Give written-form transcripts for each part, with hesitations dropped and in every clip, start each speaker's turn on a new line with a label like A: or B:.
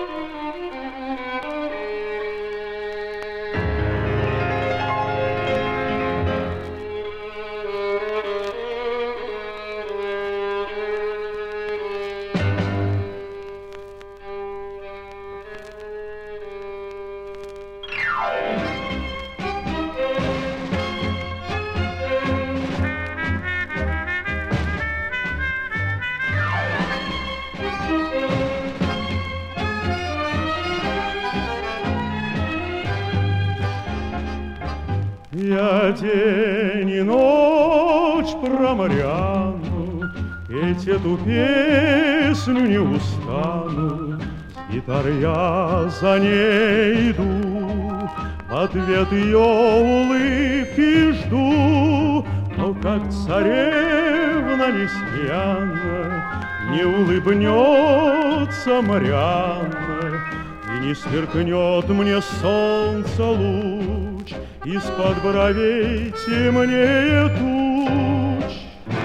A: Я день и ночь про Марианну петь эту песню не устану. С гитарой я за ней иду, в ответ ее улыбки жду. Но как царевна несмеянно не улыбнется Марианна, и не сверкнет мне солнце луч из-под бровей темнее туч.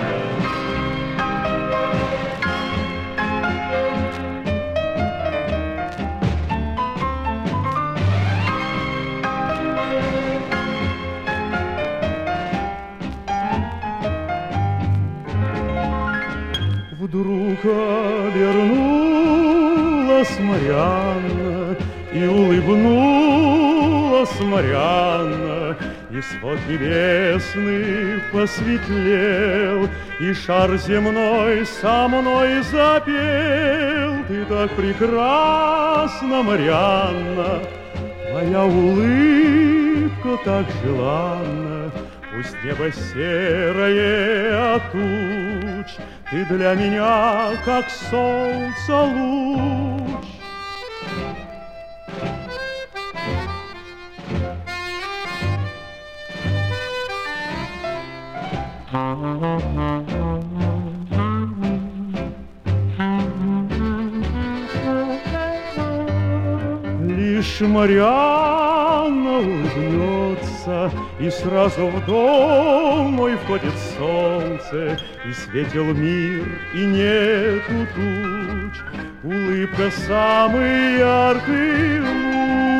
A: Вдруг обернулась Марианна и улыбнулась Марианна, и свод небесный посветлел, и шар земной со мной запел. Ты так прекрасна, Марианна, твоя улыбка так желанна. Пусть небо серое от туч, ты для меня как солнце луч. Лишь Марианна улыбнется, и сразу в дом мой входит солнце, и светил мир, и нету туч. Улыбка самый яркий луч.